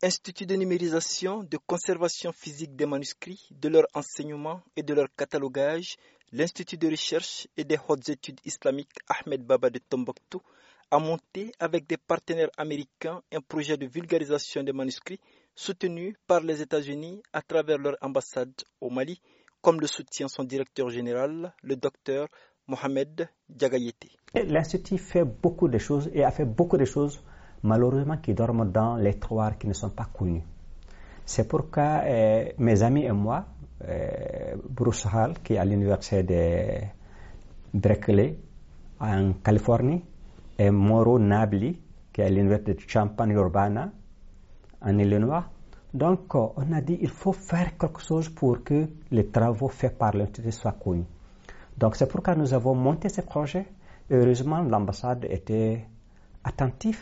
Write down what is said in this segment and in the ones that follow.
Institut de numérisation, de conservation physique des manuscrits, de leur enseignement et de leur catalogage, l'Institut de recherche et des hautes études islamiques Ahmed Baba de Tombouctou a monté avec des partenaires américains un projet de vulgarisation des manuscrits soutenu par les États-Unis à travers leur ambassade au Mali, comme le soutient son directeur général, le docteur Mohamed Diagayete. L'Institut fait beaucoup de choses et a fait beaucoup de choses malheureusement qui dorment dans les tiroirs qui ne sont pas connus. C'est pourquoi mes amis et moi, Bruce Hall, qui est à l'université de Berkeley en Californie, et Mauro Nabli, qui est à l'université de Champaign-Urbana en Illinois. Donc, on a dit qu'il faut faire quelque chose pour que les travaux faits par l'Institut soient connus. Donc, c'est pourquoi nous avons monté ce projet. Heureusement, l'ambassade était attentive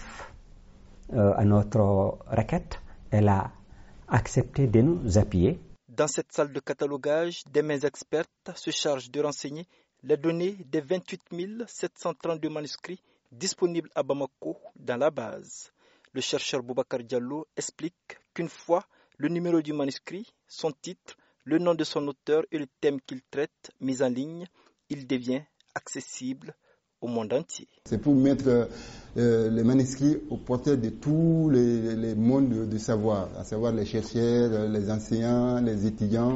à notre requête. Elle a accepté de nous appuyer. Dans cette salle de catalogage, des mains expertes se chargent de renseigner les données des 28 732 manuscrits disponibles à Bamako dans la base. Le chercheur Boubacar Diallo explique qu'une fois le numéro du manuscrit, son titre, le nom de son auteur et le thème qu'il traite mis en ligne, il devient accessible au monde entier. C'est pour mettre les manuscrits au portrait de tous les mondes du savoir, à savoir les chercheurs, les enseignants, les étudiants,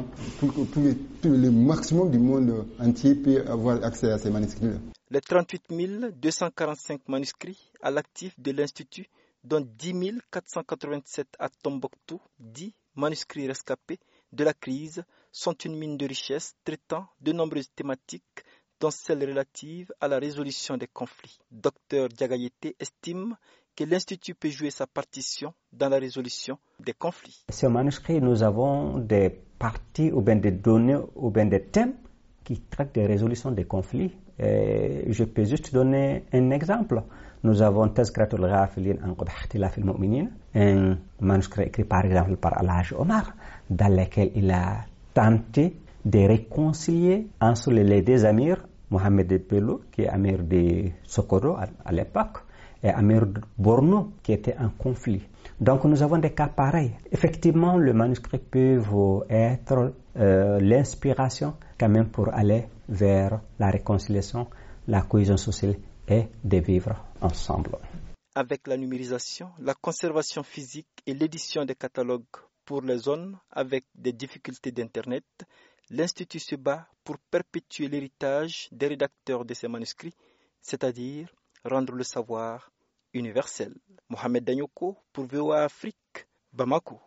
le maximum du monde entier peut avoir accès à ces manuscrits-là. Les 38 245 manuscrits à l'actif de l'Institut, dont 10 487 à Tombouctou, 10 manuscrits rescapés de la crise, sont une mine de richesse traitant de nombreuses thématiques, dont celles relatives à la résolution des conflits. Dr Diagayete estime que l'Institut peut jouer sa partition dans la résolution des conflits. Ces manuscrits, nous avons des parties ou bien des données ou bien des thèmes qui traitent de résolution des conflits. Et je peux juste donner un exemple. Nous avons Tazkiratul Ghafilin an Qubh Ikhtilaf al-Mu'minin, un manuscrit écrit par exemple par Al-Hajj Omar, dans lequel il a tenté de réconcilier entre les deux amirs, Mohamed Bello, qui est amir de Sokoto à l'époque, et amir de Borno, qui était en conflit. Donc nous avons des cas pareils. Effectivement, le manuscrit peut être l'inspiration quand même pour aller vers la réconciliation, la cohésion sociale et de vivre ensemble. Avec la numérisation, la conservation physique et l'édition des catalogues pour les zones avec des difficultés d'Internet, l'Institut se bat pour perpétuer l'héritage des rédacteurs de ces manuscrits, c'est-à-dire rendre le savoir universel. Mohamed Danyoko pour VOA Afrique, Bamako.